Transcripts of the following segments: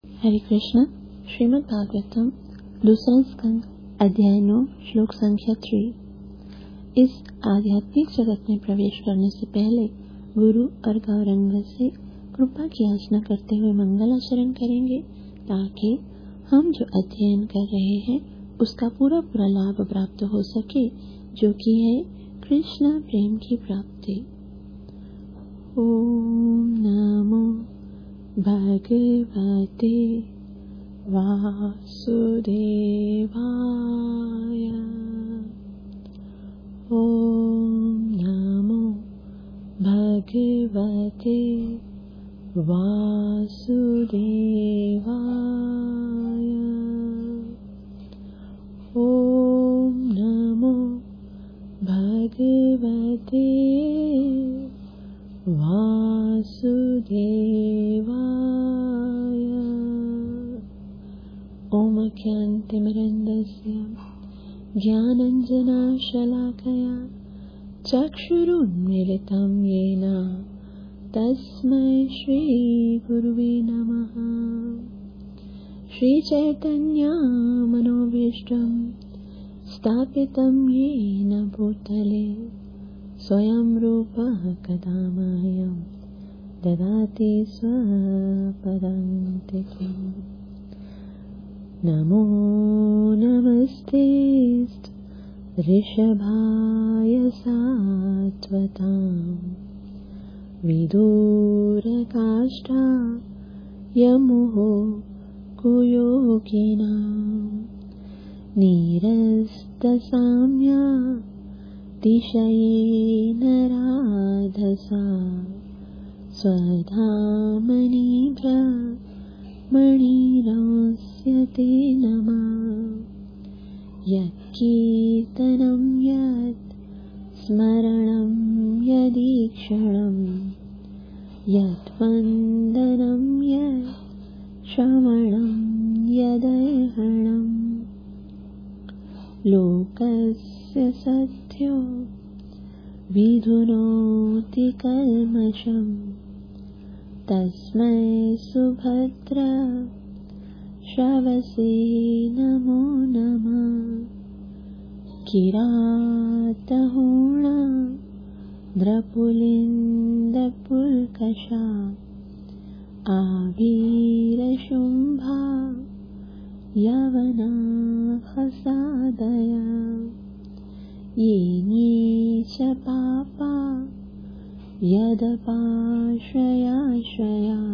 हरे कृष्ण। श्रीमद् भागवतम दूसरा स्कंद अध्याय 9 श्लोक संख्या 3। इस आध्यात्मिक जगत में प्रवेश करने से पहले गुरु और गौरंग से कृपा की याचना करते हुए मंगल आचरण करेंगे ताकि हम जो अध्ययन कर रहे हैं उसका पूरा लाभ प्राप्त हो सके, जो कि है कृष्ण प्रेम की प्राप्ति। ओम नमो भगवते वासुदेवाय। ओम नमो भगवते वासुदेवाय। ओम नमो भगवते वासुदेवाय। ओम अज्ञानतिमिरन्दस्य ज्ञानाञ्जनशलाकया चक्षुरुन्मीलितं येन तस्मै श्रीगुरुवे नमः। श्रीचैतन्यमनोभीष्टं स्थापितं येन भूतले स्वयं रूपः कदा मह्यं ददाति स्वपदान्तिकम्। नमो नमस्ते ऋषभाय सात्वतां विदुरकाष्ठा यमुः कुयोगिनां निरस्तसाम्या तिशयेन राधसा स्वधामनि भ्रमणिरंस्यते नमः। यत्कीर्तनं यत् स्मरणं यदीक्षणं यद्वन्दनं यत् श्रवणं यदर्हणं लोकस्य सत्यो विधुनोति कल्मषं तस्मै सुभद्र श्रवसे नमो नमः। किरातहूण द्रपुलिन्दपुल्कषा आवीरशुम्भा यवनाहसादया येने च पापा यदपाश्रयाश्रया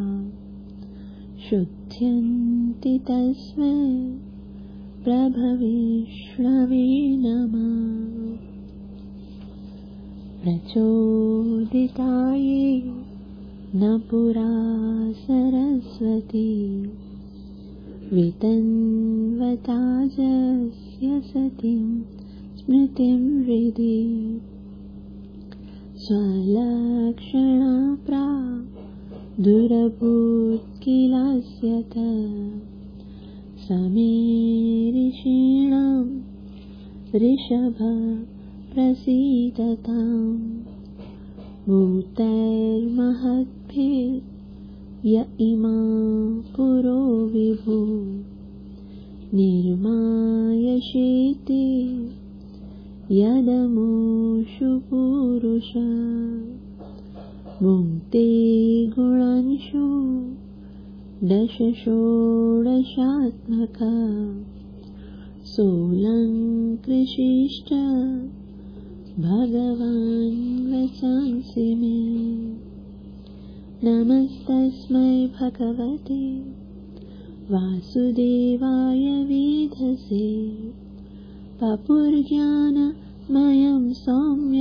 शुध्यन्ति तस्मै प्रभविष्णवे नमः। प्रचोदिताये न पुरा सरस्वती वितन्वताजस्य सतीं स्मृतिं हृदि स्वलक्षणा प्रादुरभूत्किलास्यत समे ऋषीणां ऋषभ प्रसीदताम्। भूतैर्महद्भिर्य इमा पुरो विभु निर्मायशीति यदमुषु पुरुष भुङ्क्ते गुणांशु दश षोडशात्मक सोऽलङ्कृशिष्ट भगवान् वचांसि मे। नमस्तस्मै भगवते वासुदेवाय विधसे पपुर्ज्ञानमयं सौम्य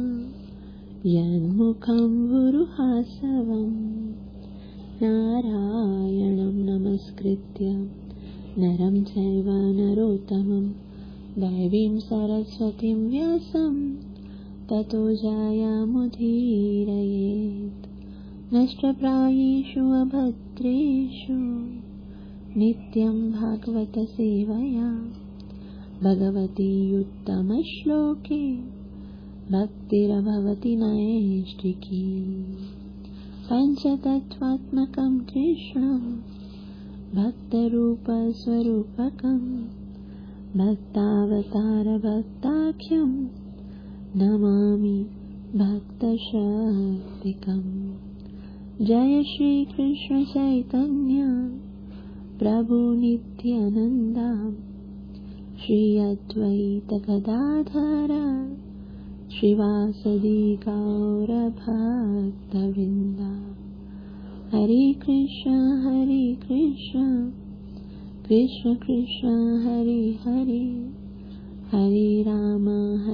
यन्मुखं गुरुहासवम्। नारायणं नमस्कृत्य नरं चैव नरोत्तमं दैवीं सरस्वतीं व्यासं ततो जयमुदीरयेत्। नष्टप्रायेषु अभद्रेषु नित्यं भागवत सेवया भगवती उत्तमश्लोके भक्तिर्भवति नैष्ठिकी। पञ्चतत्त्वात्मकं कृष्णं भक्तरूप स्वरूपकं भक्तावतार भक्ताख्यं नमामि भक्तशक्तिकम्। जय श्री कृष्ण चैतन्य प्रभु नित्यानंद श्री अद्वैत गदाधर श्रीवासदि गौर भक्तवृंद। हरे कृष्ण कृष्ण कृष्ण हरे हरे, हरे राम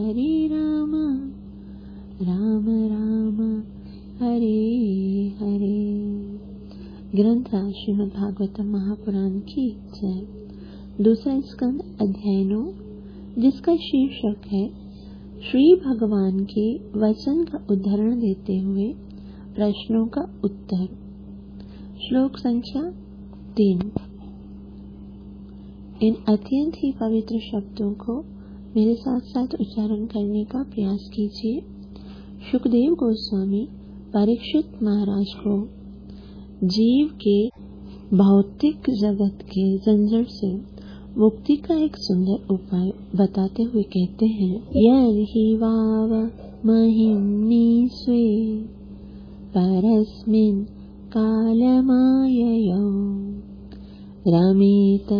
राम राम हरे हरे। ग्रंथ श्रीमद् भागवतम महापुराण की जय। दूसरा स्कंद अध्याय 9, जिसका शीर्षक है श्री भगवान के वचन का उदाहरण देते हुए प्रश्नों का उत्तर। श्लोक संख्या 3। इन अत्यंत ही पवित्र शब्दों को मेरे साथ साथ उच्चारण करने का प्रयास कीजिए। शुकदेव गोस्वामी परीक्षित महाराज को जीव के भौतिक जगत के जंजर से मुक्ति का एक सुंदर उपाय बताते हुए कहते हैं, यर्हि वाव महिम्नि स्वे परस्मिन् कालमाययौ रमेत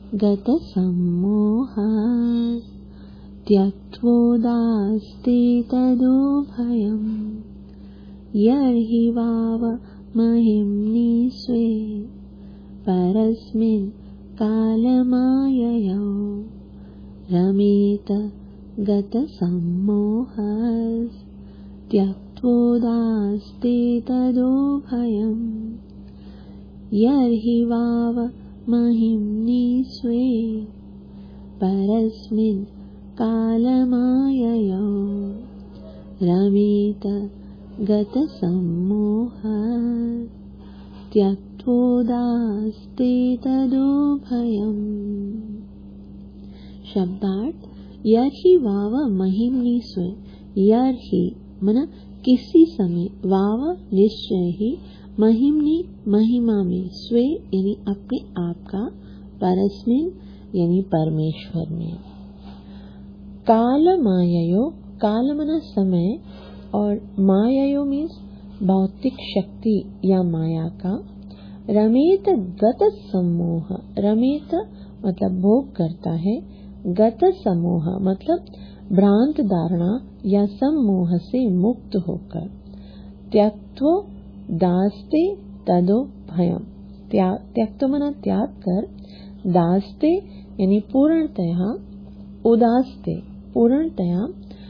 गतसम्मोहात् त्यक्त्वोदास्ते तदुभयम्। यर्हि वाव महिम्नि स्वे परस्मिन् कालमाययौ रमेत गतसम्मोहात् त्यक्त्वोदास्ते तदुभयम्। यर्हि वाव महिम्नि स्वे परस्मिन् कालमाययौ रमेत गतसम्मोहात् त्यक्त्वोदास्ते तदुभयम्। शब्दार्थ, यर्हि वाव महिम्नि स्वे। यर्हि मना किसी समय, वाव निश्चय ही, महिम्नि महिमा में, स्वे यानी अपने आप का, परस्मिन यानी परमेश्वर में। काल माययो, काल मना समय और माययो मीन्स भौतिक शक्ति या माया का। रमेत गत सम्मोह, रमेत मतलब भोग करता है, गत सम्मोह मतलब भ्रांत धारणा या सम्मोह से मुक्त होकर। त्यक्त्व दास्ते तदो भयम, त्यक्त मना त्याग कर, दास्ते यानी पूर्णतया, उदास्ते पूर्णतया,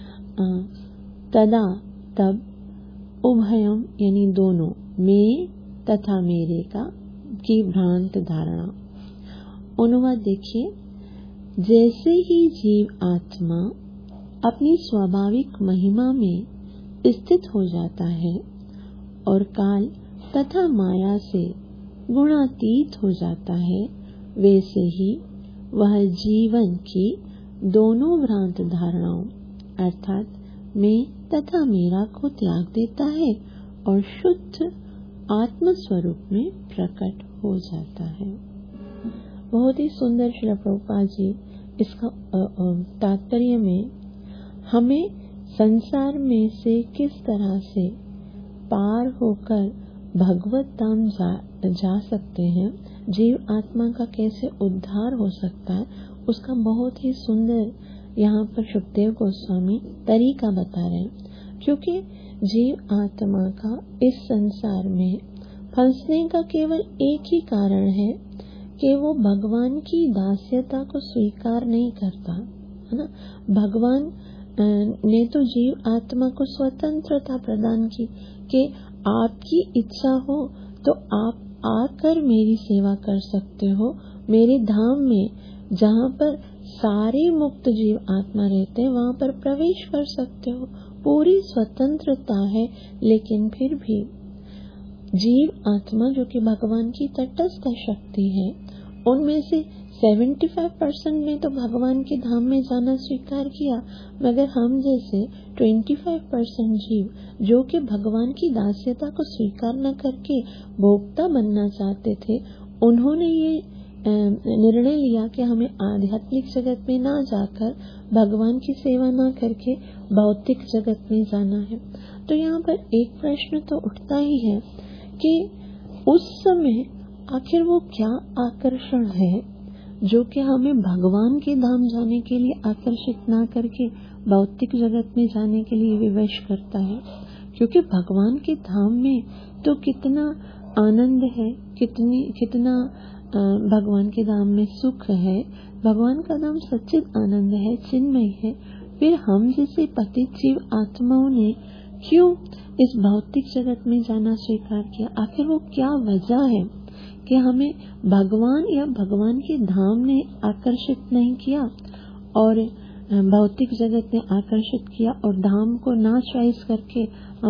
तदा तब, उभयम यानी दोनों, मैं तथा मेरे का की भ्रांत धारणा। अनुवाद देखिए, जैसे ही जीव आत्मा अपनी स्वाभाविक महिमा में स्थित हो जाता है और काल तथा माया से गुणातीत हो जाता है, वैसे ही वह जीवन की दोनों भ्रांत धारणाओं अर्थात मैं तथा मेरा को त्याग देता है और शुद्ध आत्म स्वरूप में प्रकट हो जाता है। बहुत ही सुंदर श्रील प्रभुपाद जी इसका तात्पर्य में हमें संसार में से किस तरह से पार होकर भगवत धाम जा सकते हैं, जीव आत्मा का कैसे उद्धार हो सकता है, उसका बहुत ही सुंदर यहाँ पर शुकदेव गोस्वामी तरीका बता रहे हैं। क्योंकि जीव आत्मा का इस संसार में फंसने का केवल एक ही कारण है कि वो भगवान की दास्यता को स्वीकार नहीं करता, है ना। भगवान ने तो जीव आत्मा को स्वतंत्रता प्रदान की कि आपकी इच्छा हो तो आप आकर मेरी सेवा कर सकते हो, मेरे धाम में जहाँ पर सारे मुक्त जीव आत्मा रहते हैं वहाँ पर प्रवेश कर सकते हो, पूरी स्वतंत्रता है। लेकिन फिर भी जीव आत्मा जो कि भगवान की तटस्थ शक्ति है, उनमें से 75% ने तो भगवान के धाम में जाना स्वीकार किया, मगर हम जैसे 25% जीव जो कि भगवान की दास्यता को स्वीकार न करके भोक्ता बनना चाहते थे, उन्होंने ये निर्णय लिया कि हमें आध्यात्मिक जगत में ना जाकर भगवान की सेवा ना करके भौतिक जगत में जाना है। तो यहाँ पर एक प्रश्न तो उठता ही है कि उस समय आखिर वो क्या आकर्षण है जो कि हमें भगवान के धाम जाने के लिए आकर्षित ना करके भौतिक जगत में जाने के लिए विवश करता है। क्योंकि भगवान के धाम में तो कितना आनंद है, कितना भगवान के धाम में सुख है। भगवान का धाम सच्चिद आनंद है, चिन्मय है। फिर हम जैसे पतित जीव आत्माओं ने क्यों इस भौतिक जगत में जाना स्वीकार किया? आखिर वो क्या वजह है कि हमें भगवान या भगवान के धाम ने आकर्षित नहीं किया और भौतिक जगत ने आकर्षित किया, और धाम को ना चॉइस करके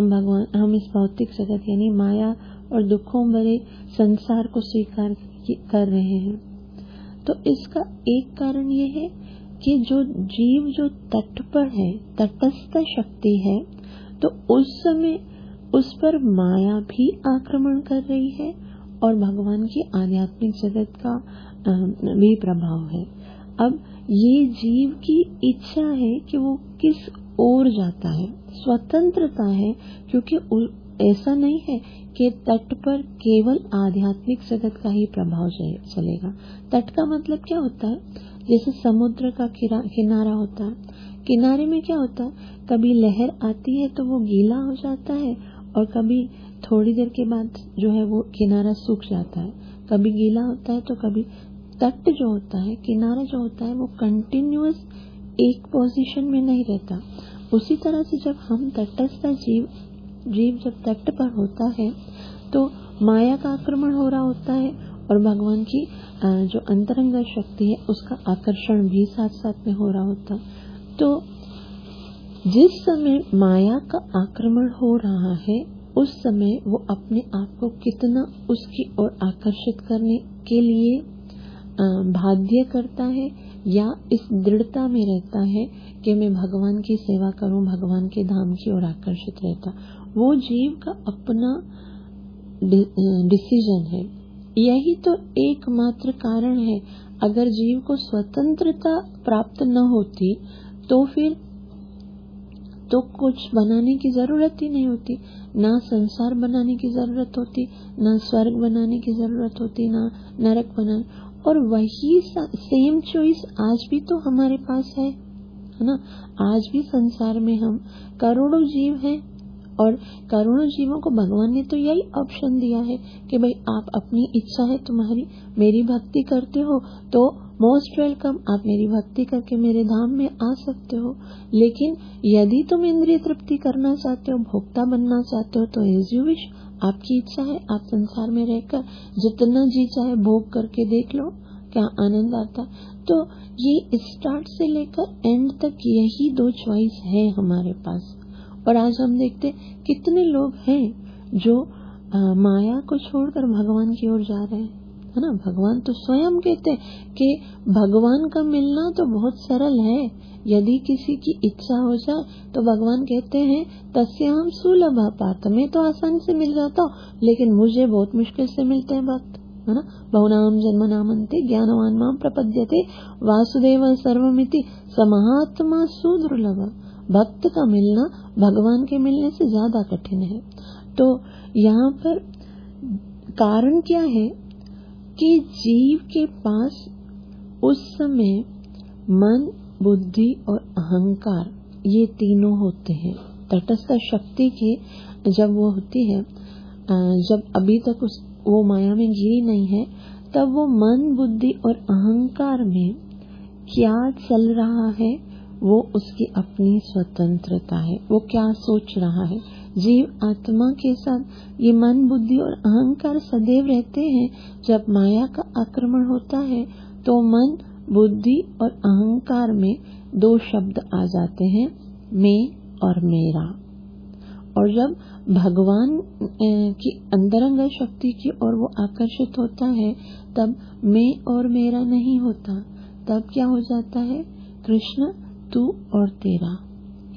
हम इस भौतिक जगत यानी माया और दुखों भरे संसार को स्वीकार कर रहे हैं। तो इसका एक कारण ये है कि जो जीव जो तट पर है, तटस्थ शक्ति है, तो उस समय उस पर माया भी आक्रमण कर रही है और भगवान की आध्यात्मिक जगत का भी प्रभाव है। अब ये जीव की इच्छा है कि वो किस ओर जाता है, स्वतंत्रता है, क्योंकि ऐसा नहीं है कि तट पर केवल आध्यात्मिक जगत का ही प्रभाव चलेगा। तट का मतलब क्या होता है? जैसे समुद्र का किनारा होता है, किनारे में क्या होता है, कभी लहर आती है तो वो गीला हो जाता है और कभी थोड़ी देर के बाद जो है वो किनारा सूख जाता है, कभी गीला होता है तो कभी। तट जो होता है, किनारा जो होता है, वो कंटिन्यूअस एक पोजीशन में नहीं रहता। उसी तरह से जब हम तटस्थ जीव जब तट पर होता है तो माया का आक्रमण हो रहा होता है और भगवान की जो अंतरंग शक्ति है उसका आकर्षण भी साथ साथ में हो रहा होता है। तो जिस समय माया का आक्रमण हो रहा है उस समय वो अपने आप को कितना उसकी ओर आकर्षित करने के लिए बाध्य करता है या इस दृढ़ता में रहता है कि मैं भगवान की सेवा करूं, भगवान के धाम की ओर आकर्षित रहता, वो जीव का अपना डिसीजन है। यही तो एकमात्र कारण है। अगर जीव को स्वतंत्रता प्राप्त न होती तो फिर तो कुछ बनाने की जरूरत ही नहीं होती, ना संसार बनाने की जरूरत होती, ना स्वर्ग बनाने की जरूरत होती, ना नरक बनाने। और वही सेम चॉइस आज भी तो हमारे पास है ना। आज भी संसार में हम करोड़ों जीव हैं और करोड़ों जीवों को भगवान ने तो यही ऑप्शन दिया है कि भाई आप अपनी इच्छा है तुम्हारी, मेरी भक्ति करते हो तो मोस्ट वेलकम, आप मेरी भक्ति करके मेरे धाम में आ सकते हो। लेकिन यदि तुम इंद्रिय तृप्ति करना चाहते हो, भोक्ता बनना चाहते हो तो एज यू विश, आपकी इच्छा है। आप संसार में रहकर जितना जी चाहे भोग करके देख लो, क्या आनंद आता। तो ये स्टार्ट से लेकर एंड तक यही दो चॉइस है हमारे पास। और आज हम देखते कितने लोग हैं जो माया को छोड़कर भगवान की ओर जा रहे हैं, है ना। भगवान तो स्वयं कहते हैं कि भगवान का मिलना तो बहुत सरल है, यदि किसी की इच्छा हो जाए तो भगवान कहते हैं तस्याम सुलभा पात, मैं तो आसानी से मिल जाता हूँ, लेकिन मुझे बहुत मुश्किल से मिलते हैं भक्त, है ना। बहुनाम जन्मनामन्ते ज्ञानवान माम प्रपद्यते वासुदेव सर्वमिति समहात्मा सुदुर्लभ। भक्त का मिलना भगवान के मिलने से ज्यादा कठिन है। तो यहाँ पर कारण क्या है कि जीव के पास उस समय मन, बुद्धि और अहंकार ये तीनों होते हैं। तटस्थ शक्ति के जब वो होती है, जब अभी तक वो माया में गिरी नहीं है, तब वो मन, बुद्धि और अहंकार में क्या चल रहा है वो उसकी अपनी स्वतंत्रता है। वो क्या सोच रहा है, जीव आत्मा के साथ ये मन, बुद्धि और अहंकार सदैव रहते हैं। जब माया का आक्रमण होता है तो मन, बुद्धि और अहंकार में दो शब्द आ जाते हैं, मैं और मेरा। और जब भगवान की अंतरंग शक्ति की ओर वो आकर्षित होता है तब मैं और मेरा नहीं होता, तब क्या हो जाता है, कृष्ण तू और तेरा,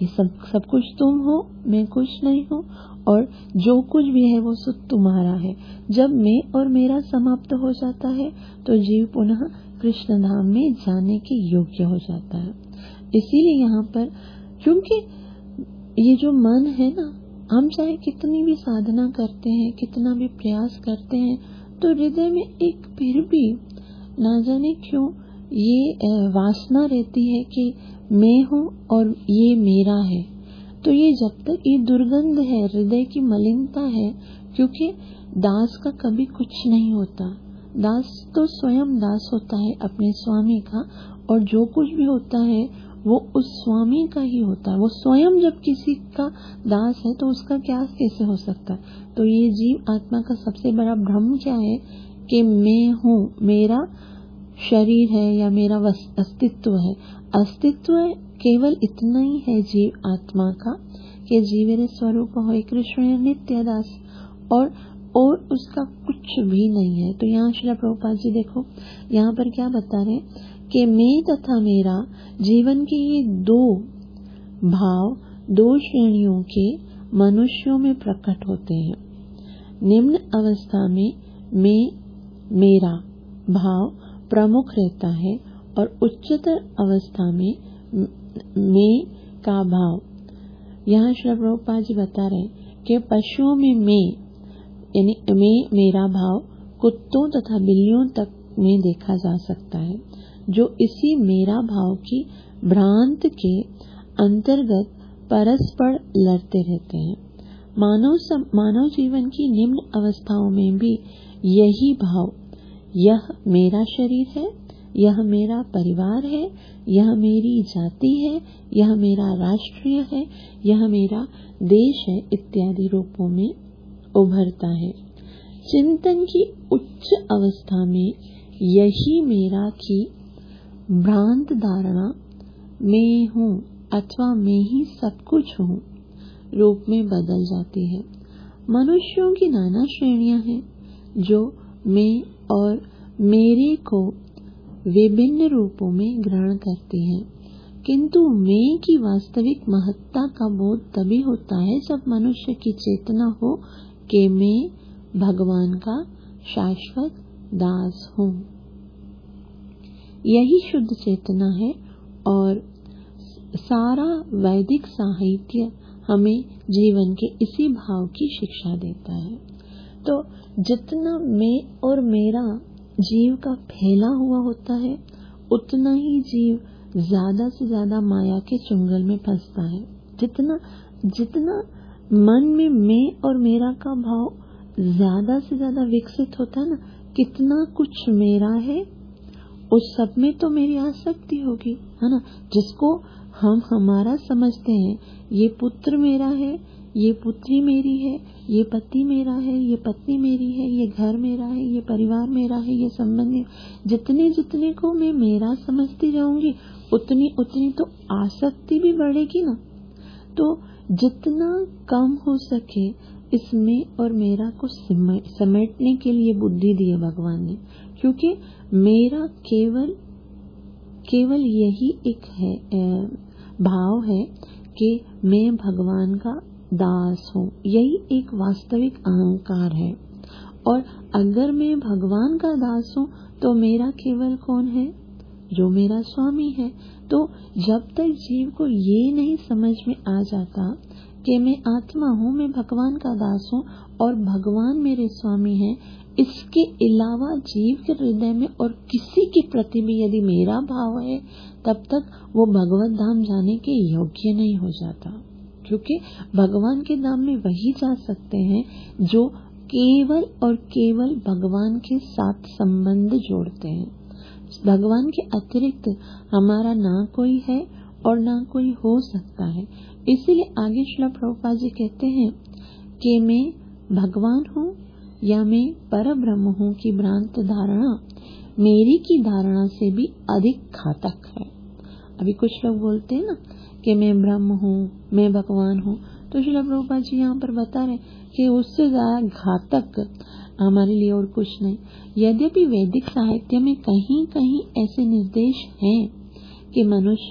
ये सब कुछ तुम हो, मैं कुछ नहीं हूँ, और जो कुछ भी है वो सब तुम्हारा है। जब मैं और मेरा समाप्त हो जाता है तो जीव पुनः कृष्ण धाम में जाने के योग्य हो जाता है। इसीलिए यहाँ पर, क्योंकि ये जो मन है ना, हम चाहे कितनी भी साधना करते हैं, कितना भी प्रयास करते हैं, तो हृदय में एक फिर भी ना जाने क्यों ये वासना रहती है कि मैं हूँ और ये मेरा है। तो ये जब तक ये दुर्गंध है, हृदय की मलिनता है, क्योंकि दास का कभी कुछ नहीं होता। दास तो स्वयं दास होता है अपने स्वामी का, और जो कुछ भी होता है वो उस स्वामी का ही होता है। वो स्वयं जब किसी का दास है तो उसका क्या कैसे हो सकता है। तो ये जीव आत्मा का सबसे बड़ा भ्रम क्या है कि मैं हूँ, मेरा शरीर है या मेरा अस्तित्व है। अस्तित्व केवल इतना ही है जीव आत्मा का कि जीवेर स्वरूप होय कृष्ण नित्य दास, और उसका कुछ भी नहीं है। तो यहाँ श्री प्रभुपाद जी देखो यहाँ पर क्या बता रहे हैं कि मैं तथा मेरा जीवन के ये दो भाव, दो श्रेणियों के मनुष्यों में प्रकट होते हैं। निम्न अवस्था में मैं मेरा भाव प्रमुख रहता है, और उच्चतर अवस्था में मैं का भाव। यहाँ श्री प्रभुपाद जी बता रहे कि पशुओं में मैं यानी मैं मेरा भाव कुत्तों तथा बिल्लियों तक में देखा जा सकता है, जो इसी मेरा भाव की भ्रांत के अंतर्गत परस्पर लड़ते रहते हैं। मानव जीवन की निम्न अवस्थाओं में भी यही भाव, यह मेरा शरीर है, यह मेरा परिवार है, यह मेरी जाति है, यह मेरा राष्ट्रीय है, यह मेरा देश है, इत्यादि रूपों में उभरता है। चिंतन की उच्च अवस्था में यही मेरा की भ्रांत धारणा मैं हूँ अथवा मैं ही सब कुछ हूँ रूप में बदल जाती है। मनुष्यों की नाना श्रेणियां हैं जो मैं और मेरे को विभिन्न रूपों में ग्रहण करती हैं, किंतु मैं की वास्तविक महत्ता का बोध तभी होता है जब मनुष्य की चेतना हो कि मैं भगवान का शाश्वत दास हूँ। यही शुद्ध चेतना है, और सारा वैदिक साहित्य हमें जीवन के इसी भाव की शिक्षा देता है। तो जितना मैं और मेरा जीव का फैला हुआ होता है, उतना ही जीव ज्यादा से ज्यादा माया के चुंगल में फंसता है। जितना मन में मैं और मेरा का भाव ज्यादा से ज्यादा विकसित होता है ना, कितना कुछ मेरा है, उस सब में तो मेरी आसक्ति होगी, है ना। जिसको हम हमारा समझते हैं, ये पुत्र मेरा है, ये पुत्री मेरी है, ये पति मेरा है, ये पत्नी मेरी है, ये घर मेरा है, ये परिवार मेरा है, ये संबंधी, जितने को मैं मेरा समझती जाऊंगी उतनी तो आसक्ति भी बढ़ेगी ना। तो जितना कम हो सके इसमें और मेरा को समेटने के लिए बुद्धि दी है भगवान ने, क्योंकि मेरा केवल यही एक है भाव है कि मैं भगवान का दास हूँ। यही एक वास्तविक अहंकार है। और अगर मैं भगवान का दास हूँ तो मेरा केवल कौन है? जो मेरा स्वामी है। तो जब तक जीव को ये नहीं समझ में आ जाता कि मैं आत्मा हूँ, मैं भगवान का दास हूँ और भगवान मेरे स्वामी हैं, इसके अलावा जीव के हृदय में और किसी के प्रति भी यदि मेरा भाव है, तब तक वो भगवत धाम जाने के योग्य नहीं हो जाता। क्योंकि भगवान के धाम में वही जा सकते हैं जो केवल और केवल भगवान के साथ संबंध जोड़ते हैं। भगवान के अतिरिक्त हमारा ना कोई है और ना कोई हो सकता है। इसीलिए आगे श्रील प्रभुपाद जी कहते हैं कि मैं भगवान हूँ या मैं परब्रह्म हूँ की भ्रांत धारणा मेरी की धारणा से भी अधिक घातक है। अभी कुछ लोग बोलते हैं ना कि मैं ब्रह्म हूँ, मैं भगवान हूँ, तो श्रील प्रभुपाद जी यहाँ पर बता रहे कि उससे ज्यादा घातक हमारे लिए और कुछ नहीं। यद्यपि वैदिक साहित्य में कहीं कहीं ऐसे निर्देश हैं कि मनुष्य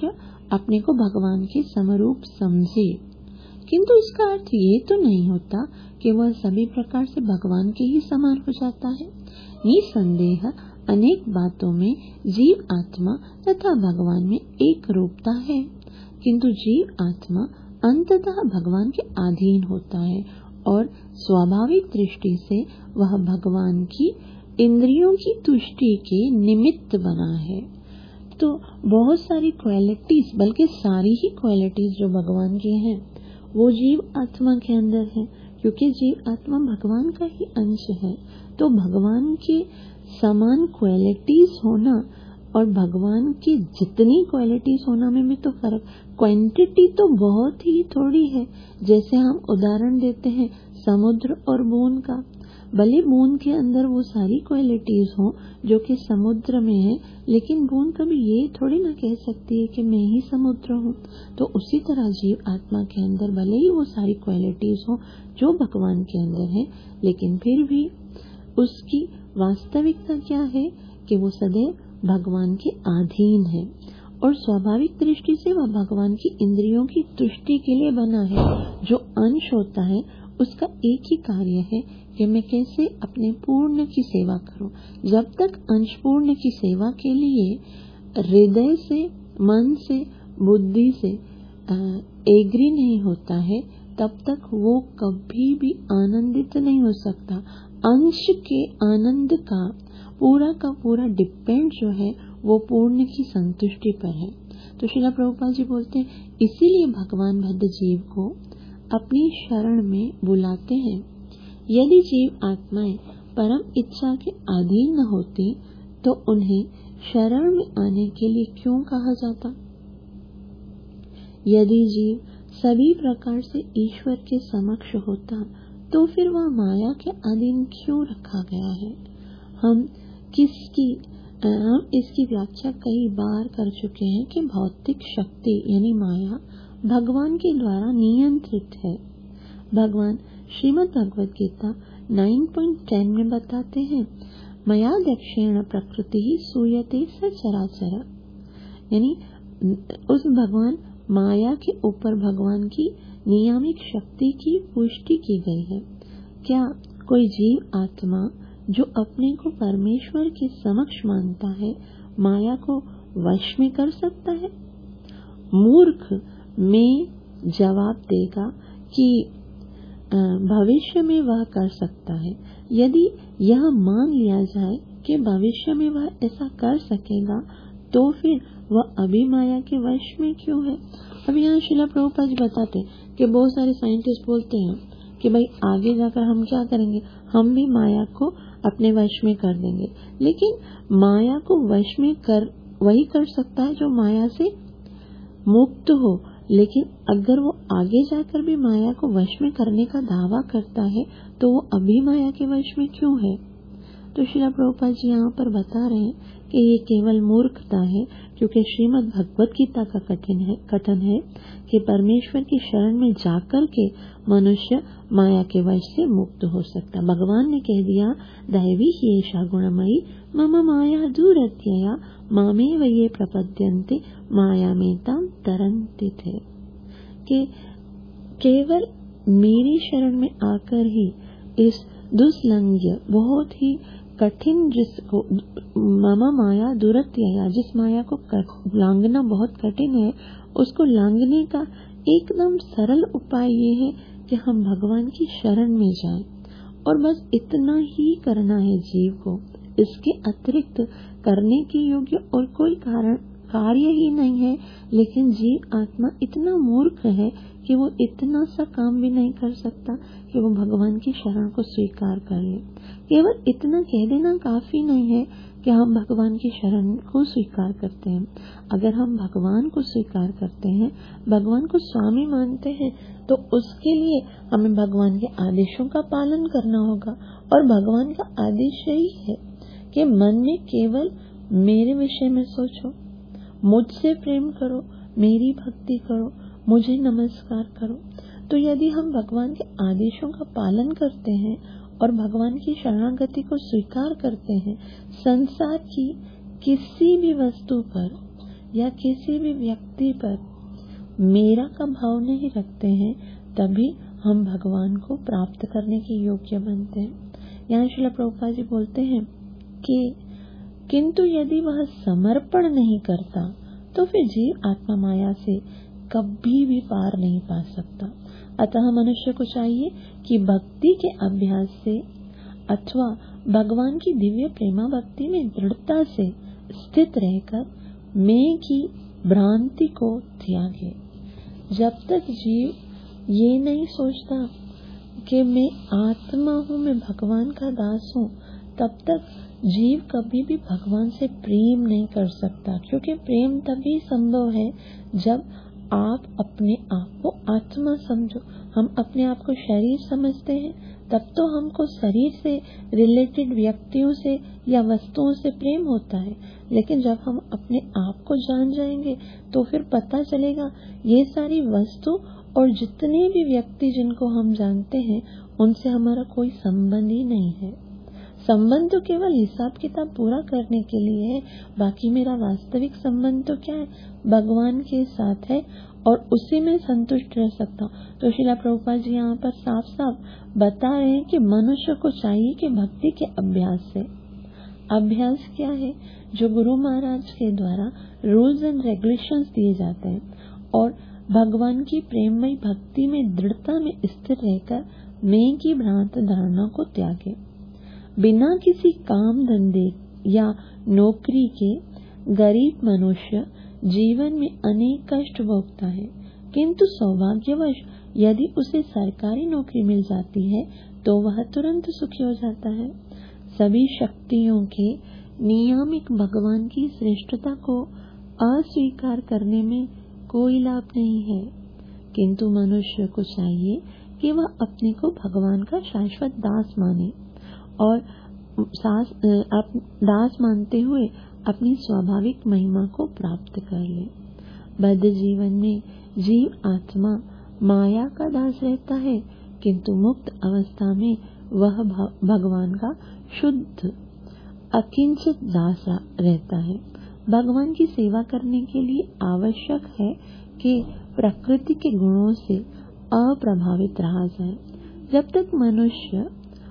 अपने को भगवान के समरूप समझे, किंतु इसका अर्थ ये तो नहीं होता कि वह सभी प्रकार से भगवान के ही समान हो जाता है। निसंदेह अनेक बातों में जीव आत्मा तथा भगवान में एक रूपता है, किंतु जीव आत्मा अंततः भगवान के अधीन होता है और स्वाभाविक दृष्टि से वह भगवान की इंद्रियों की तुष्टि के निमित्त बना है। तो बहुत सारी क्वालिटीज, बल्कि सारी ही क्वालिटीज जो भगवान की हैं, वो जीव आत्मा के अंदर है, क्योंकि जीव आत्मा भगवान का ही अंश है। तो भगवान के समान क्वालिटीज होना और भगवान की जितनी क्वालिटीज होना में भी तो फर्क, क्वांटिटी तो बहुत ही थोड़ी है। जैसे हम उदाहरण देते हैं समुद्र और बूंद का, भले बूंद के अंदर वो सारी क्वालिटीज हो जो कि समुद्र में है, लेकिन बूंद कभी ये थोड़ी ना कह सकती है कि मैं ही समुद्र हूँ। तो उसी तरह जीव आत्मा के अंदर भले ही वो सारी क्वालिटीज हो जो भगवान के अंदर है, लेकिन फिर भी उसकी वास्तविकता क्या है कि वो सदैव भगवान के अधीन है और स्वाभाविक दृष्टि से वह भगवान की इंद्रियों की तुष्टि के लिए बना है। जो अंश होता है उसका एक ही कार्य है कि मैं कैसे अपने पूर्ण की सेवा करूं। जब तक अंश पूर्ण की सेवा के लिए हृदय से, मन से, बुद्धि से एग्री नहीं होता है, तब तक वो कभी भी आनंदित नहीं हो सकता। अंश के आनंद का पूरा डिपेंड जो है वो पूर्ण की संतुष्टि पर है। तो श्रील प्रभुपाद जी बोलते हैं, इसीलिए भगवान बद्ध जीव को अपनी शरण में बुलाते हैं। यदि जीव आत्माएं परम इच्छा के अधीन न होती तो उन्हें शरण में आने के लिए क्यों कहा जाता। यदि जीव सभी प्रकार से ईश्वर के समक्ष होता तो फिर वह माया के अधीन क्यों रखा गया है। हम इसकी व्याख्या कई बार कर चुके हैं कि भौतिक शक्ति यानी माया भगवान के द्वारा नियंत्रित है। भगवान श्रीमद् भगवद गीता 9.10 में बताते हैं, मया दक्षिण प्रकृति सूयते सचराचर, यानी उस भगवान माया के ऊपर भगवान की नियामिक शक्ति की पुष्टि की गई है। क्या कोई जीव आत्मा जो अपने को परमेश्वर के समक्ष मानता है माया को वश में कर सकता है। मूर्ख में जवाब देगा कि भविष्य में वह कर सकता है। यदि यह मान लिया जाए कि भविष्य में वह ऐसा कर सकेगा तो फिर वह अभी माया के वश में क्यों है। अब यहाँ श्रील प्रभुपाद जी बताते कि बहुत सारे साइंटिस्ट बोलते हैं कि भाई आगे जाकर हम क्या करेंगे, हम भी माया को अपने वश में कर देंगे। लेकिन माया को वश में वही कर सकता है जो माया से मुक्त हो। लेकिन अगर वो आगे जाकर भी माया को वश में करने का दावा करता है तो वो अभी माया के वश में क्यों है। तो श्रील प्रभुपाद जी यहाँ पर बता रहे हैं कि ये केवल मूर्खता है, क्योंकि श्रीमद् भगवद गीता का कथन है कि परमेश्वर की शरण में जाकर के मनुष्य माया के वश से मुक्त हो सकता। भगवान ने कह दिया, दैवी ही एषा गुणमयी मम माया दूरत्यया मामेव ये प्रपद्यन्ते माया में ताम तरन्ति थे, कि केवल मेरी शरण में आकर ही इस दुस्लंघ्य बहुत ही कठिन जिसको मम माया दूरत्यया, जिस माया को लांघना बहुत कठिन है, उसको लांघने का एकदम सरल उपाय ये है कि हम भगवान की शरण में जाएं और बस इतना ही करना है जीव को। इसके अतिरिक्त करने के योग्य और कोई कार्य ही नहीं है। लेकिन जीव आत्मा इतना मूर्ख है कि वो इतना सा काम भी नहीं कर सकता कि वो भगवान की शरण को स्वीकार कर ले। केवल इतना कह देना काफी नहीं है कि हम भगवान की शरण को स्वीकार करते हैं। अगर हम भगवान को स्वीकार करते हैं, भगवान को स्वामी मानते हैं, तो उसके लिए हमें भगवान के आदेशों का पालन करना होगा। और भगवान का आदेश यही है कि मन में केवल मेरे विषय में सोचो, मुझसे प्रेम करो, मेरी भक्ति करो, मुझे नमस्कार करो। तो यदि हम भगवान के आदेशों का पालन करते हैं और भगवान की शरणागति को स्वीकार करते हैं, संसार की किसी भी वस्तु पर या किसी भी व्यक्ति पर मेरा का भाव नहीं रखते हैं, तभी हम भगवान को प्राप्त करने के योग्य बनते हैं। यहाँ श्रील प्रभुपाद जी बोलते हैं कि किंतु यदि वह समर्पण नहीं करता तो फिर जीव आत्मा माया से कभी भी पार नहीं पा सकता। अतः मनुष्य को चाहिए कि भक्ति के अभ्यास से अथवा भगवान की दिव्य प्रेमा भक्ति में दृढ़ता से स्थित रहकर मैं की भ्रांति को त्यागे। जब तक जीव ये नहीं सोचता कि मैं आत्मा हूँ, मैं भगवान का दास हूँ, तब तक जीव कभी भी भगवान से प्रेम नहीं कर सकता, क्योंकि प्रेम तभी संभव है जब आप अपने आप को आत्मा समझो। हम अपने आप को शरीर समझते हैं, तब तो हमको शरीर से रिलेटेड व्यक्तियों से या वस्तुओं से प्रेम होता है, लेकिन जब हम अपने आप को जान जाएंगे तो फिर पता चलेगा ये सारी वस्तु और जितने भी व्यक्ति जिनको हम जानते हैं उनसे हमारा कोई संबंध ही नहीं है। संबंध तो केवल हिसाब किताब पूरा करने के लिए है, बाकी मेरा वास्तविक संबंध तो क्या है, भगवान के साथ है और उसी में संतुष्ट रह सकता हूँ। तो श्रील प्रभुपाद जी यहाँ पर साफ साफ बता रहे हैं कि मनुष्य को चाहिए कि भक्ति के अभ्यास से, अभ्यास क्या है, जो गुरु महाराज के द्वारा रूल्स एंड रेगुलेशंस दिए जाते हैं और भगवान की प्रेममय भक्ति में दृढ़ता में स्थिर रहकर मैं की भ्रांत धारणा को त्यागे। बिना किसी काम धंधे या नौकरी के गरीब मनुष्य जीवन में अनेक कष्ट भोगता है, किंतु सौभाग्यवश यदि उसे सरकारी नौकरी मिल जाती है तो वह तुरंत सुखी हो जाता है। सभी शक्तियों के नियामक भगवान की श्रेष्ठता को अस्वीकार करने में कोई लाभ नहीं है, किंतु मनुष्य को चाहिए कि वह अपने को भगवान का शाश्वत दास माने और दास मानते हुए अपनी स्वाभाविक महिमा को प्राप्त कर ले। बद्ध जीवन में जीव आत्मा माया का दास रहता है, किंतु मुक्त अवस्था में वह भगवान का शुद्ध अकिंचित दास रहता है। भगवान की सेवा करने के लिए आवश्यक है कि प्रकृति के गुणों से अप्रभावित रहा जाए। जब तक मनुष्य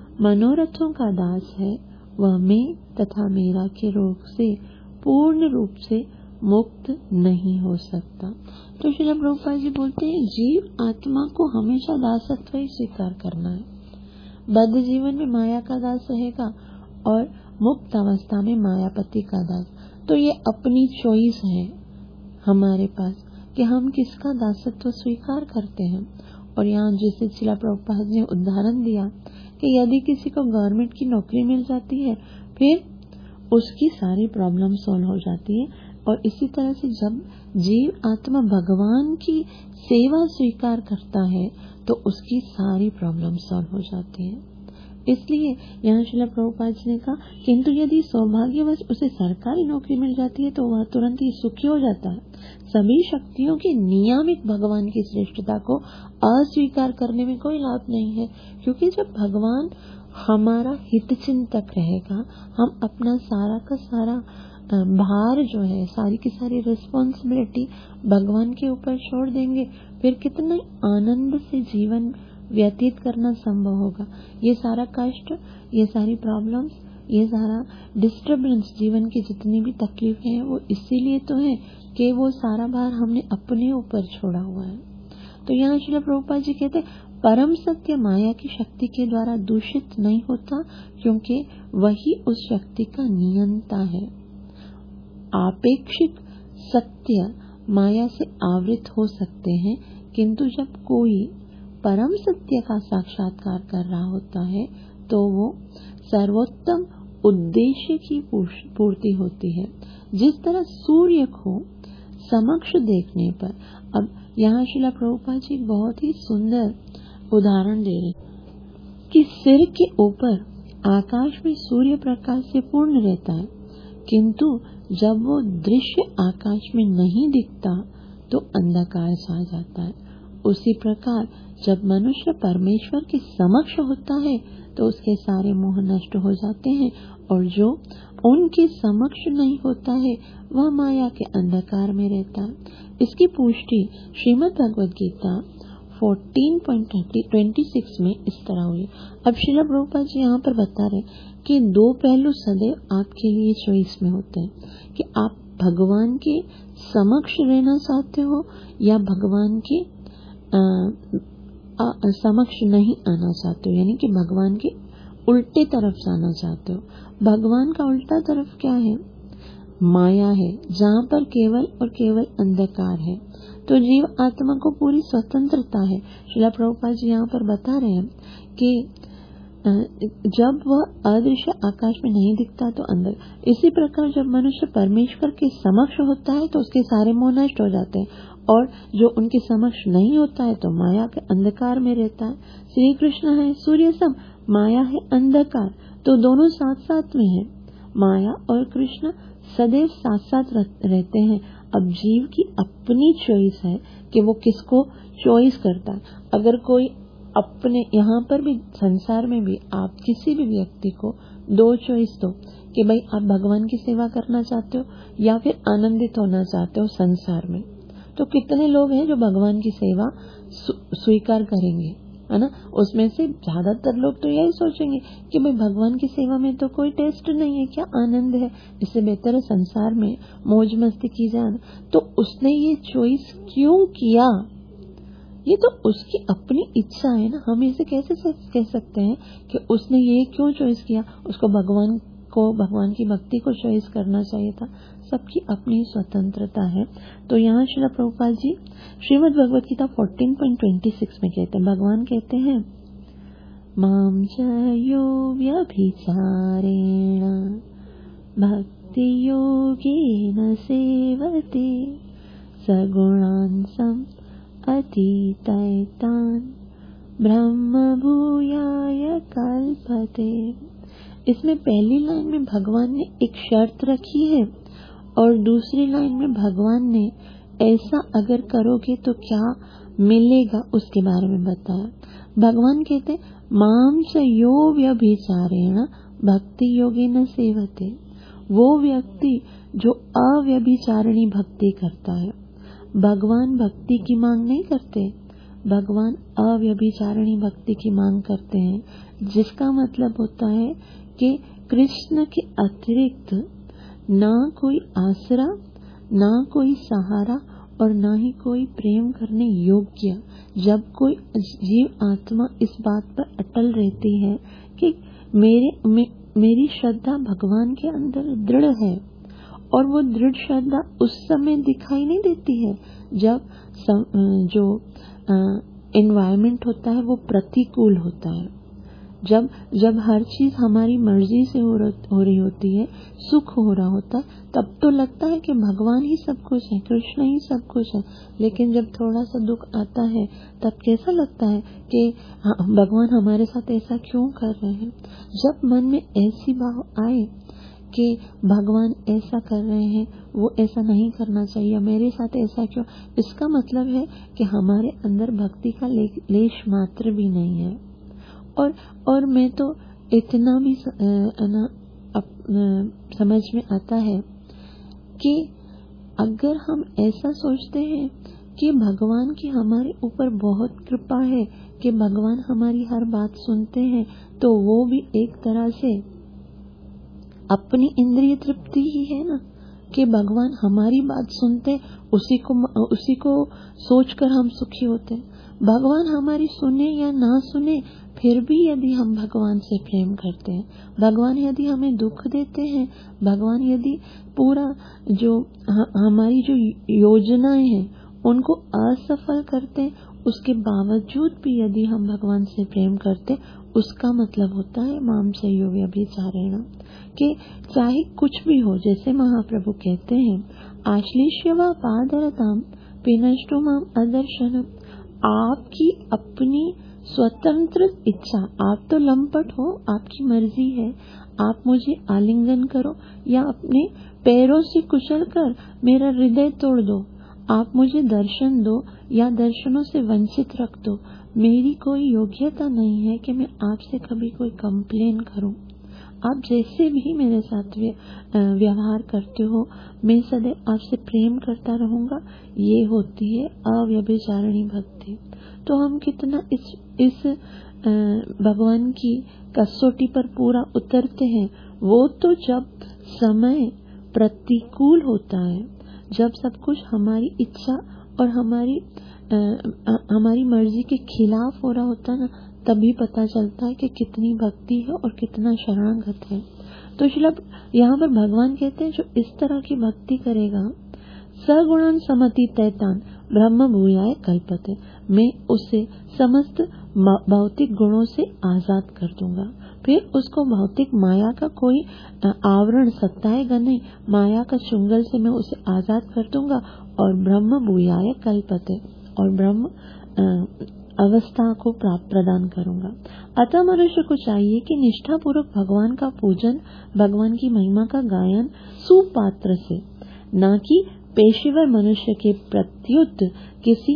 मनोरथों का दास है, वह मैं तथा मेरा के रोग से पूर्ण रूप से मुक्त नहीं हो सकता। तो श्रील प्रभुपाद जी बोलते हैं, जीव आत्मा को हमेशा दासत्व ही स्वीकार करना है। बद्ध जीवन में माया का दास रहेगा और मुक्त अवस्था में मायापति का दास। तो ये अपनी चॉइस है हमारे पास कि हम किसका दासत्व स्वीकार करते हैं। और यहाँ जैसे श्रील प्रभुपाद ने उदाहरण दिया कि यदि किसी को गवर्नमेंट की नौकरी मिल जाती है, फिर उसकी सारी प्रॉब्लम सॉल्व हो जाती है। और इसी तरह से जब जीव आत्मा भगवान की सेवा स्वीकार करता है तो उसकी सारी प्रॉब्लम सॉल्व हो जाती है। इसलिए यहाँ श्रील प्रभुपाद जी ने कहा, किंतु यदि सौभाग्यवश उसे सरकारी नौकरी मिल जाती है तो वह तुरंत ही सुखी हो जाता है। सभी शक्तियों के नियामक भगवान की श्रेष्ठता को अस्वीकार करने में कोई लाभ नहीं है, क्योंकि जब भगवान हमारा हित चिंतक रहेगा, हम अपना सारा का सारा भार जो है, सारी की सारी रिस्पॉन्सिबिलिटी भगवान के ऊपर छोड़ देंगे, फिर कितने आनंद से जीवन व्यतीत करना संभव होगा। ये सारा कष्ट, ये सारी प्रॉब्लम्स, ये सारा डिस्टर्बेंस, जीवन की जितनी भी तकलीफें हैं, वो इसीलिए तो है कि वो सारा भार हमने अपने ऊपर छोड़ा हुआ है। तो यहाँ श्रील प्रभुपाद जी कहते हैं, परम सत्य माया की शक्ति के द्वारा दूषित नहीं होता, क्योंकि वही उस शक्ति का नियंता है। आपेक्षिक सत्य माया से आवृत हो सकते हैं, किंतु जब कोई परम सत्य का साक्षात्कार कर रहा होता है तो वो सर्वोत्तम उद्देश्य की पूर्ति होती है। जिस तरह सूर्य को समक्ष देखने पर, अब यहाँ श्रील प्रभुपाद जी बहुत ही सुंदर उदाहरण दे रहे कि सिर के ऊपर आकाश में सूर्य प्रकाश से पूर्ण रहता है, किंतु जब वो दृश्य आकाश में नहीं दिखता तो अंधकार छा जाता है। उसी प्रकार जब मनुष्य परमेश्वर के समक्ष होता है तो उसके सारे मोह नष्ट हो जाते हैं और जो उनके समक्ष नहीं होता है वह माया के अंधकार में रहता है। इसकी पुष्टि श्रीमद् भगवद गीता 14.26 में इस तरह हुई। अब श्रील प्रभुपाद जी यहाँ पर बता रहे कि दो पहलू सदैव आपके लिए चॉइस में होते हैं कि आप भगवान के समक्ष रहना चाहते हो या भगवान के समक्ष नहीं आना चाहते हो, यानी कि भगवान के उल्टे तरफ जाना चाहते हो। भगवान का उल्टा तरफ क्या है? माया है, जहाँ पर केवल और केवल अंधकार है। तो जीव आत्मा को पूरी स्वतंत्रता है। श्रील प्रभुपाद जी यहाँ पर बता रहे हैं कि जब वह अदृश्य आकाश में नहीं दिखता तो अंदर, इसी प्रकार जब मनुष्य परमेश्वर के समक्ष होता है तो उसके सारे मोह नष्ट हो जाते हैं, और जो उनके समक्ष नहीं होता है तो माया के अंधकार में रहता है। श्री कृष्ण है सूर्य सम, माया है अंधकार, तो दोनों साथ साथ में है। माया और कृष्ण सदैव साथ साथ रहते हैं। अब जीव की अपनी चॉइस है कि वो किसको चॉइस करता है। अगर कोई अपने यहाँ पर भी संसार में भी आप किसी भी व्यक्ति को दो चॉइस दो कि भाई आप भगवान की सेवा करना चाहते हो या फिर आनंदित होना चाहते हो संसार में, तो कितने लोग हैं जो भगवान की सेवा स्वीकार करेंगे, है ना। उसमें से ज्यादातर लोग तो यही सोचेंगे कि भाई भगवान की सेवा में तो कोई टेस्ट नहीं है, क्या आनंद है, इससे बेहतर है संसार में मौज मस्ती की जाए। तो उसने ये चॉइस क्यों किया? ये तो उसकी अपनी इच्छा है ना। हम इसे कैसे कह सकते हैं कि उसने ये क्यों चॉइस किया? उसको भगवान की भक्ति को चॉइस करना चाहिए था। सबकी अपनी स्वतंत्रता है। तो यहाँ श्रील प्रभुपाद जी श्रीमद् भगवद गीता 14.26 में कहते हैं, भगवान कहते हैं, मां च यो व्यभिचारेण भक्ति योगेन सेवते सगुणान् अतीतैतान् ब्रह्म भूयाय कल्पते। इसमें पहली लाइन में भगवान ने एक शर्त रखी है और दूसरी लाइन में भगवान ने ऐसा अगर करोगे तो क्या मिलेगा उसके बारे में बताया। भगवान कहते मां च यो व्यभिचारेण भक्ति योगेन सेवते, वो व्यक्ति जो अव्यभिचारिणी भक्ति करता है। भगवान भक्ति की मांग नहीं करते, भगवान अव्यभिचारिणी भक्ति की मांग करते हैं, जिसका मतलब होता है कि कृष्ण के अतिरिक्त ना कोई आसरा, ना कोई सहारा और ना ही कोई प्रेम करने योग्य। जब कोई जीव आत्मा इस बात पर अटल रहती है कि मेरी श्रद्धा भगवान के अंदर दृढ़ है, और वो दृढ़ श्रद्धा उस समय दिखाई नहीं देती है जब जो एनवायरनमेंट होता है वो प्रतिकूल होता है। जब हर चीज हमारी मर्जी से हो रही होती है, सुख हो रहा होता है, तब तो लगता है कि भगवान ही सब कुछ है, कृष्ण ही सब कुछ है। लेकिन जब थोड़ा सा दुख आता है तब कैसा लगता है कि भगवान हमारे साथ ऐसा क्यों कर रहे हैं। जब मन में ऐसी भाव आए कि भगवान ऐसा कर रहे हैं, वो ऐसा नहीं करना चाहिए, मेरे साथ ऐसा क्यों, इसका मतलब है कि हमारे अंदर भक्ति का लेश मात्र भी नहीं है। और मैं तो इतना भी समझ में आता है कि अगर हम ऐसा सोचते हैं कि भगवान की हमारे ऊपर बहुत कृपा है कि भगवान हमारी हर बात सुनते हैं, तो वो भी एक तरह से अपनी इंद्रिय तृप्ति ही है ना, कि भगवान हमारी बात सुनते, उसी को सोचकर हम सुखी होते। भगवान हमारी सुने या ना सुने, फिर भी यदि हम भगवान से प्रेम करते हैं, भगवान यदि हमें दुख देते हैं, भगवान यदि पूरा जो हमारी जो योजनाएं हैं उनको असफल करते हैं, उसके बावजूद भी यदि हम भगवान से प्रेम करते, उसका मतलब होता है मां च यो व्यभिचारेण, कि चाहे कुछ भी हो, जैसे महाप्रभु कहते हैं, आश्लिष्य वा पादरताम पिनष्टो माम अदर्शनम। आपकी अपनी स्वतंत्र इच्छा, आप तो लंपट हो, आपकी मर्जी है, आप मुझे आलिंगन करो या अपने पैरों से कुचल कर मेरा हृदय तोड़ दो, आप मुझे दर्शन दो या दर्शनों से वंचित रख दो, मेरी कोई योग्यता नहीं है कि मैं आपसे कभी कोई कंप्लेन करूं। आप जैसे भी मेरे साथ व्यवहार करते हो, मैं सदैव आपसे प्रेम करता रहूंगा। ये होती है अव्यभिचारिणी भक्ति। तो हम कितना इस भगवान की कसौटी पर पूरा उतरते हैं, वो तो जब समय प्रतिकूल होता है, जब सब कुछ हमारी इच्छा और हमारी मर्जी के खिलाफ हो रहा होता है ना, तभी पता चलता है कि कितनी भक्ति है और कितना शरणागत है। तो यहाँ पर भगवान कहते हैं जो इस तरह की भक्ति करेगा, सगुणान समति तैतान ब्रह्म भूयाय कल्पते, मैं उसे समस्त भौतिक गुणों से आजाद कर दूंगा। फिर उसको भौतिक माया का कोई आवरण सताएगा नहीं, माया का चुंगल से मैं उसे आजाद कर दूंगा और ब्रह्म भूयाय कल्पते, और ब्रह्म अवस्था को प्रदान करूंगा। अतः मनुष्य को चाहिए कि निष्ठा पूर्वक भगवान का पूजन, भगवान की महिमा का गायन सुपात्र से, न कि पेशेवर मनुष्य के प्रत्युत किसी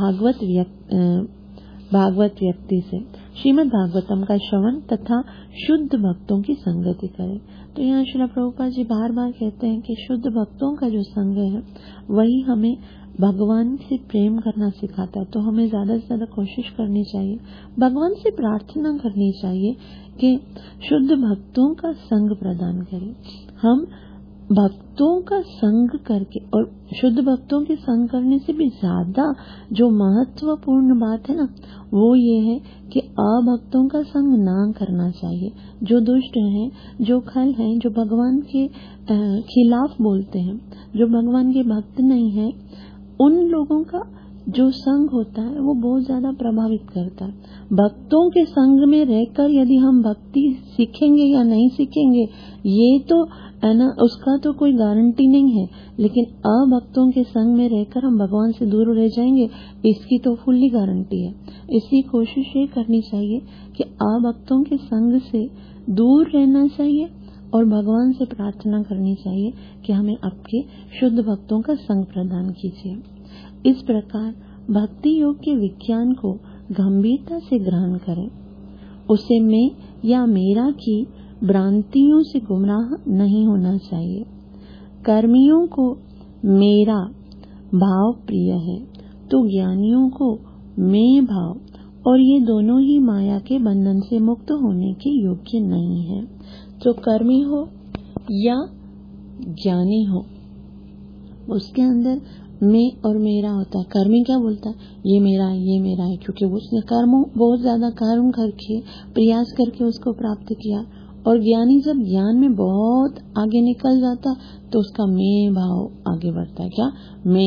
भागवत व्यक्ति से श्रीमद् भागवतम का श्रवण तथा शुद्ध भक्तों की संगति करें। तो यहाँ श्रील प्रभुपाद जी बार बार कहते हैं कि शुद्ध भक्तों का जो संग है वही हमें भगवान से प्रेम करना सिखाता है। तो हमें ज्यादा से ज्यादा कोशिश करनी चाहिए, भगवान से प्रार्थना करनी चाहिए कि शुद्ध भक्तों का संग प्रदान करें। हम भक्तों का संग करके, और शुद्ध भक्तों के संग करने से भी ज्यादा जो महत्वपूर्ण बात है ना, वो ये है कि अभक्तों का संग ना करना चाहिए। जो दुष्ट हैं, जो खल हैं, जो भगवान के खिलाफ बोलते हैं, जो भगवान के भक्त नहीं है, उन लोगों का जो संग होता है वो बहुत ज्यादा प्रभावित करता है। भक्तों के संग में रहकर यदि हम भक्ति सीखेंगे या नहीं सीखेंगे, ये तो है ना, उसका तो कोई गारंटी नहीं है। लेकिन अभक्तों के संग में रहकर हम भगवान से दूर रह जाएंगे, इसकी तो फुल्ली गारंटी है। इसलिए कोशिश ये करनी चाहिए कि अभक्तों के संग से दूर रहना चाहिए और भगवान से प्रार्थना करनी चाहिए कि हमें आपके शुद्ध भक्तों का संग प्रदान कीजिए। इस प्रकार भक्ति योग के विज्ञान को गंभीरता से ग्रहण करें। उसे मैं या मेरा की भ्रांतियों से गुमराह नहीं होना चाहिए। कर्मियों को मेरा भाव प्रिय है तो ज्ञानियों को मैं भाव, और ये दोनों ही माया के बंधन से मुक्त होने के योग्य नहीं है। तो कर्मी हो या ज्ञानी हो, उसके अंदर मैं और मेरा होता है। कर्मी क्या बोलता है, ये मेरा है, ये मेरा है, क्योंकि उसने बहुत ज्यादा कर्म करके प्रयास करके उसको प्राप्त किया। और ज्ञानी जब ज्ञान में बहुत आगे निकल जाता है तो उसका मैं भाव आगे बढ़ता है। क्या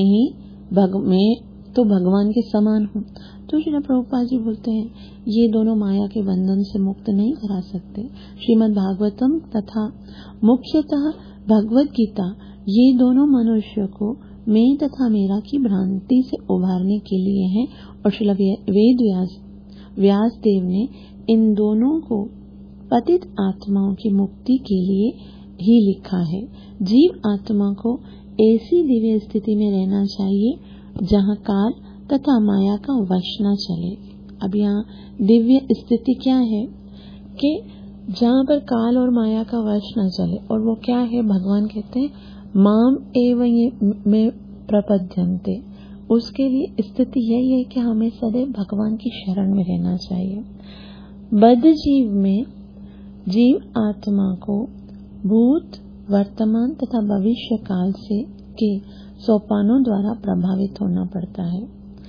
मैं तो भगवान के समान हूँ। तो श्री प्रभुपाद जी बोलते हैं ये दोनों माया के बंधन से मुक्त नहीं करा सकते। श्रीमद् भागवतम तथा मुख्यतः भगवत गीता, ये दोनों मनुष्य को मैं तथा मेरा की भ्रांति से उभारने के लिए हैं। और श्री वेद व्यास देव ने इन दोनों को पतित आत्माओं की मुक्ति के लिए ही लिखा है। जीव आत्मा को ऐसी दिव्य स्थिति में रहना चाहिए जहाँ काल तथा माया का वश न चले। अब यहाँ दिव्य स्थिति क्या है कि जहाँ पर काल और माया का वश न चले, और वो क्या है, भगवान कहते हैं माम एवं में प्रपद्यन्ते। उसके लिए स्थिति यही है कि हमें सदैव भगवान की शरण में रहना चाहिए। बद्ध जीव में जीव आत्मा को भूत, वर्तमान तथा भविष्य काल से के सोपानों द्वारा प्रभावित होना पड़ता है।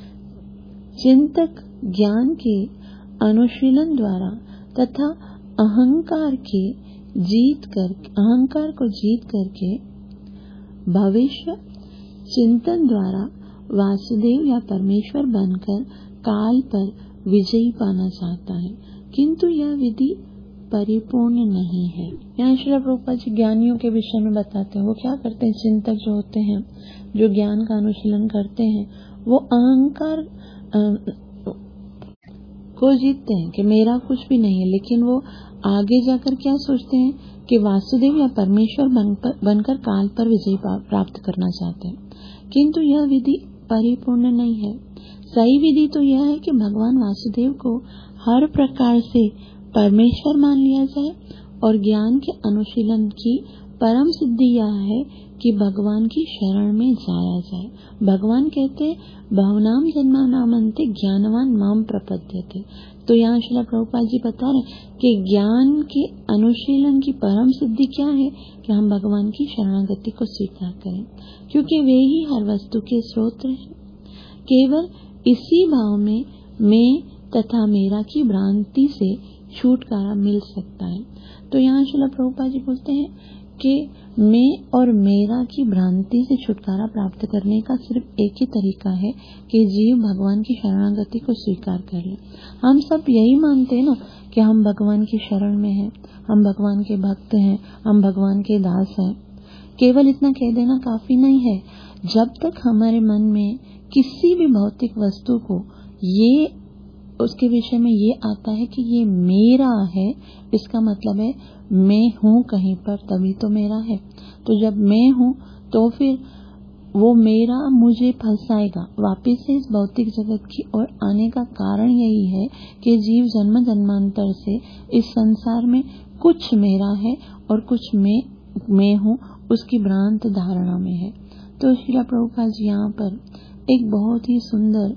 चिंतक ज्ञान के अनुशीलन द्वारा तथा अहंकार को जीत करके भविष्य चिंतन द्वारा वासुदेव या परमेश्वर बनकर काल पर विजयी पाना चाहता है, किंतु यह विधि परिपूर्ण नहीं है। यहाँ श्रील प्रभुपाद जी ज्ञानियों के विषय में बताते हैं। वो क्या करते हैं, चिंतक जो होते हैं, जो ज्ञान का अनुशीलन करते हैं, वो अहंकार को जीतते हैं कि मेरा कुछ भी नहीं है। लेकिन वो आगे जाकर क्या सोचते हैं कि वासुदेव या परमेश्वर बनकर काल पर विजय प्राप्त करना चाहते हैं, किंतु यह विधि परिपूर्ण नहीं है। सही विधि तो यह है कि भगवान वासुदेव को हर प्रकार से परमेश्वर मान लिया जाए और ज्ञान के अनुशीलन की परम सिद्धि यह है कि भगवान की शरण में जाया जाए। भगवान कहते बहुनाम जन्मानामन्ते ज्ञानवान माम प्रपद्यते। तो यहाँ श्रील प्रभुपाद जी बता रहे कि ज्ञान के अनुशीलन की परम सिद्धि क्या है कि हम भगवान की शरणागति को स्वीकार करें, क्योंकि वे ही हर वस्तु के स्रोत हैं। केवल इसी भाव में मैं तथा मेरा की भ्रांति से छुटकारा मिल सकता है। तो यहाँ श्रील प्रभुपाद जी बोलते हैं कि मैं और मेरा की भ्रांति से छुटकारा प्राप्त करने का सिर्फ एक ही तरीका है कि जीव भगवान की शरणागति को स्वीकार कर ले। हम सब यही मानते हैं ना कि हम भगवान की शरण में हैं, हम भगवान के भक्त हैं, हम भगवान के दास हैं। केवल इतना कह देना काफी नहीं है। जब तक हमारे मन में किसी भी भौतिक वस्तु को ये उसके विषय में ये आता है कि ये मेरा है, इसका मतलब है मैं हूँ कहीं पर तभी तो मेरा है। तो जब मैं हूँ तो फिर वो मेरा मुझे फंसाएगा। वापिस से इस भौतिक जगत की ओर आने का कारण यही है कि जीव जन्म जन्मांतर से इस संसार में कुछ मेरा है और कुछ मैं हूँ, उसकी भ्रांत धारणा में है। तो श्रील प्रभुपाद जी यहाँ पर एक बहुत ही सुंदर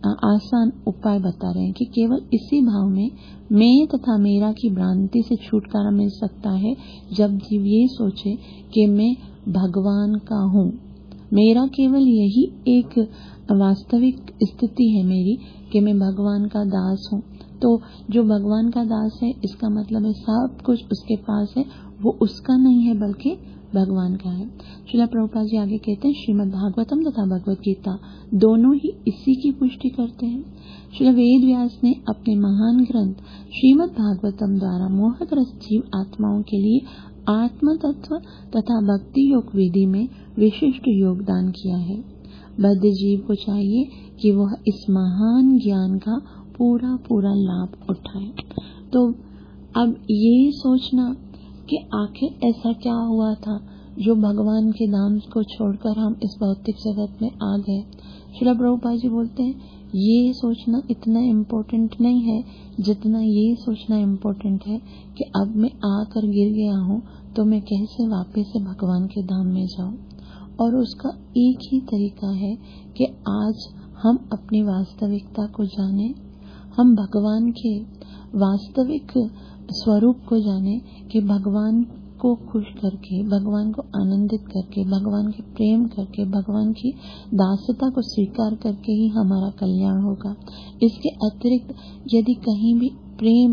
आसान उपाय बता रहे हैं कि केवल इसी भाव में मैं तथा मेरा की भ्रांति से छुटकारा मिल सकता है जब जीव ये सोचे कि मैं भगवान का हूँ। मेरा केवल यही एक वास्तविक स्थिति है मेरी कि मैं भगवान का दास हूँ। तो जो भगवान का दास है इसका मतलब है सब कुछ उसके पास है, वो उसका नहीं है बल्कि भगवान का है। श्रील प्रभुपाद जी आगे कहते हैं श्रीमद् भागवतम तथा भगवत गीता दोनों ही इसी की पुष्टि करते हैं। श्रील वेद व्यास ने अपने महान ग्रंथ श्रीमद् भागवतम द्वारा मोहग्रस्त जीव आत्माओं के लिए आत्म तत्व तथा भक्ति योग विधि में विशिष्ट योगदान किया है। बद्ध जीव को चाहिए कि वह इस महान ज्ञान का पूरा लाभ उठाए। तो अब ये सोचना कि आखिर ऐसा क्या हुआ था जो भगवान के नाम को छोड़कर हम इस भौतिक जगत में आ गए। श्रील प्रभुपाद जी बोलते हैं ये सोचना इतना इम्पोर्टेंट नहीं है जितना ये सोचना इम्पोर्टेंट है कि अब मैं आकर गिर गया हूँ तो मैं कैसे वापस से भगवान के धाम में जाऊँ। और उसका एक ही तरीका है कि आज हम अपनी वास्तविकता को जाने, हम भगवान के वास्तविक स्वरूप को जाने कि भगवान को खुश करके, भगवान को आनंदित करके, भगवान के प्रेम करके, भगवान की दासता को स्वीकार करके ही हमारा कल्याण होगा। इसके अतिरिक्त यदि कहीं भी प्रेम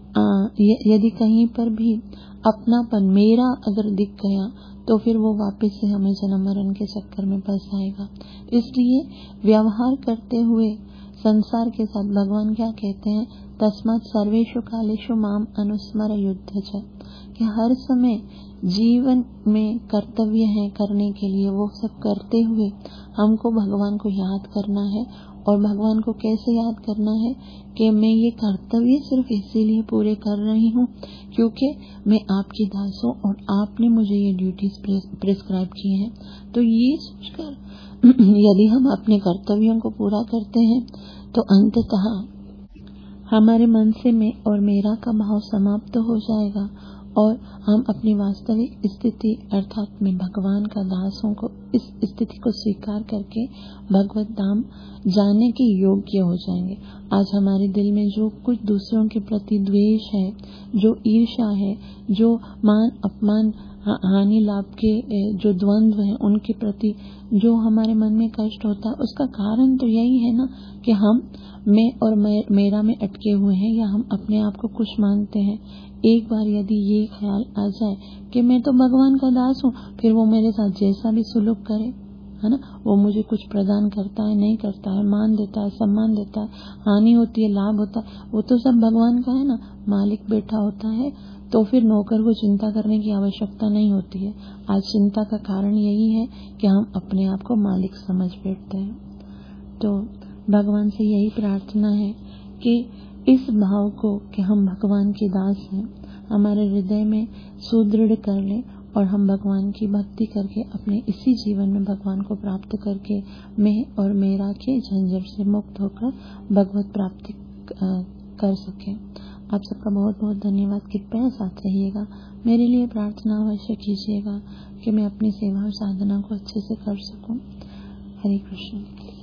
यदि कहीं पर भी अपनापन मेरा अगर दिख गया तो फिर वो वापस से हमें जन्म मरण के चक्कर में फंसाएगा। इसलिए व्यवहार करते हुए संसार के साथ भगवान क्या कहते हैं, तस्मात् सर्वेषु कालेषु माम अनुस्मर युद्ध च, कि हर समय जीवन में कर्तव्य है करने के लिए, वो सब करते हुए हमको भगवान को याद करना है। और भगवान को कैसे याद करना है कि मैं ये कर्तव्य सिर्फ इसीलिए पूरे कर रही हूँ क्योंकि मैं आपकी दास हूँ और आपने मुझे ये ड्यूटीज प्रिस्क्राइब की हैं। तो ये सोचकर यदि हम अपने कर्तव्यों को पूरा करते हैं तो अंततः हमारे मन से मैं और मेरा का भाव समाप्त हो जाएगा और हम अपनी वास्तविक स्थिति अर्थात मैं भगवान का दास हूँ को इस स्थिति को स्वीकार करके भगवत धाम जाने के योग्य हो जाएंगे। आज हमारे दिल में जो कुछ दूसरों के प्रति द्वेष है, जो ईर्ष्या है, जो मान अपमान हानि लाभ के जो द्वंद्व है उनके प्रति जो हमारे मन में कष्ट होता है, उसका कारण तो यही है ना कि हम मैं और मेरा में अटके हुए हैं या हम अपने आप को कुछ मानते हैं। एक बार यदि ये ख्याल आ जाए कि मैं तो भगवान का दास हूँ, फिर वो मेरे साथ जैसा भी सुलूक करे, है ना, वो मुझे कुछ प्रदान करता है नहीं करता है, मान देता है सम्मान देता है, हानि होती है लाभ होता है, वो तो सब भगवान का है ना। मालिक बैठा होता है तो फिर नौकर को चिंता करने की आवश्यकता नहीं होती है। आज चिंता का कारण यही है कि हम अपने आप को मालिक समझ बैठते हैं। तो भगवान से यही प्रार्थना है कि इस भाव को कि हम भगवान के दास हैं हमारे हृदय में सुदृढ़ कर लें और हम भगवान की भक्ति करके अपने इसी जीवन में भगवान को प्राप्त करके मैं और मेरा के झंझट से मुक्त होकर भगवत प्राप्ति कर सकें। आप सबका बहुत बहुत धन्यवाद। कृपया साथ रहिएगा। मेरे लिए प्रार्थना अवश्य कीजिएगा कि मैं अपनी सेवा और साधना को अच्छे से कर सकूं। हरे कृष्ण।